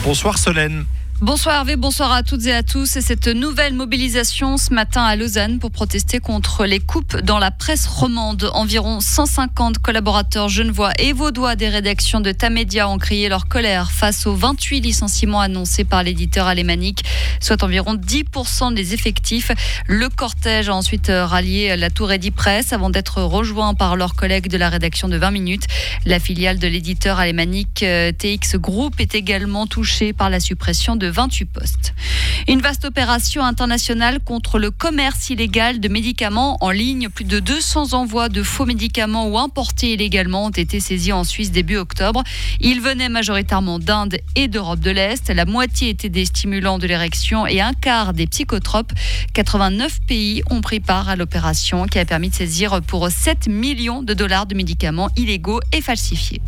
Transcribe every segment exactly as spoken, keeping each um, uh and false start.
Bonsoir Solène. Bonsoir Hervé, bonsoir à toutes et à tous. Et cette nouvelle mobilisation ce matin à Lausanne pour protester contre les coupes dans la presse romande. Environ cent cinquante collaborateurs genevois et vaudois des rédactions de Tamedia ont crié leur colère face aux vingt-huit licenciements annoncés par l'éditeur alémanique, soit environ dix pour cent des effectifs. Le cortège a ensuite rallié la Tour Edipresse avant d'être rejoint par leurs collègues de la rédaction de vingt minutes. La filiale de l'éditeur alémanique T X Group est également touchée par la suppression de vingt-huit postes. Une vaste opération internationale contre le commerce illégal de médicaments en ligne. Plus de deux cents envois de faux médicaments ou importés illégalement ont été saisis en Suisse début octobre. Ils venaient majoritairement d'Inde et d'Europe de l'Est. La moitié étaient des stimulants de l'érection et un quart des psychotropes. quatre-vingt-neuf pays ont pris part à l'opération qui a permis de saisir pour sept millions de dollars de médicaments illégaux et falsifiés.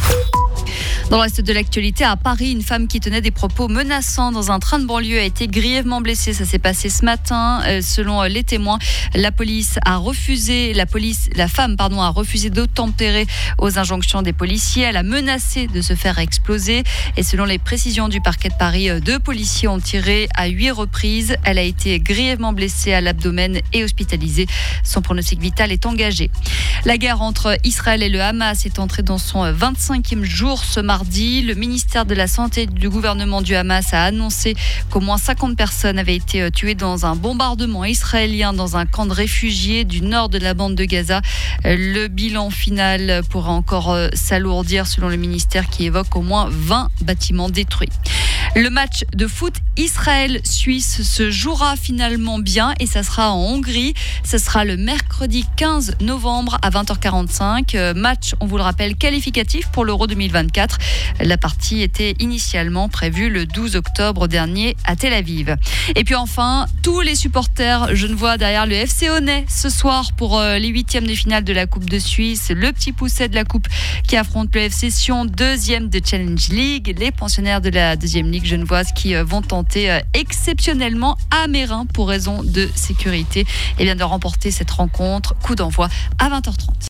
Dans le reste de l'actualité, à Paris, une femme qui tenait des propos menaçants dans un train de banlieue a été grièvement blessée. Ça s'est passé ce matin. Euh, selon les témoins, la police a refusé, la police, la femme, pardon, a refusé d'obtempérer aux injonctions des policiers. Elle a menacé de se faire exploser. Et selon les précisions du parquet de Paris, deux policiers ont tiré à huit reprises. Elle a été grièvement blessée à l'abdomen et hospitalisée. Son pronostic vital est engagé. La guerre entre Israël et le Hamas est entrée dans son vingt-cinquième jour ce mardi. Le ministère de la Santé du gouvernement du Hamas a annoncé qu'au moins cinquante personnes avaient été tuées dans un bombardement israélien dans un camp de réfugiés du nord de la bande de Gaza. Le bilan final pourra encore s'alourdir selon le ministère qui évoque au moins vingt bâtiments détruits. Le match de foot Israël-Suisse se jouera finalement bien et ça sera en Hongrie. Ce sera le mercredi quinze novembre à vingt heures quarante-cinq. Match, on vous le rappelle, qualificatif pour l'Euro deux mille vingt-quatre. La partie était initialement prévue le douze octobre dernier à Tel Aviv. Et puis enfin, tous les supporters genevois derrière le F C Honnay ce soir pour les huitièmes de finale de la Coupe de Suisse. Le petit pousset de la Coupe qui affronte le F C Sion, deuxième de Challenge League. Les pensionnaires de la deuxième Ligue genevoise qui vont tenter exceptionnellement à Mérin pour raison de sécurité et bien de remporter cette rencontre. Coup d'envoi à vingt heures trente.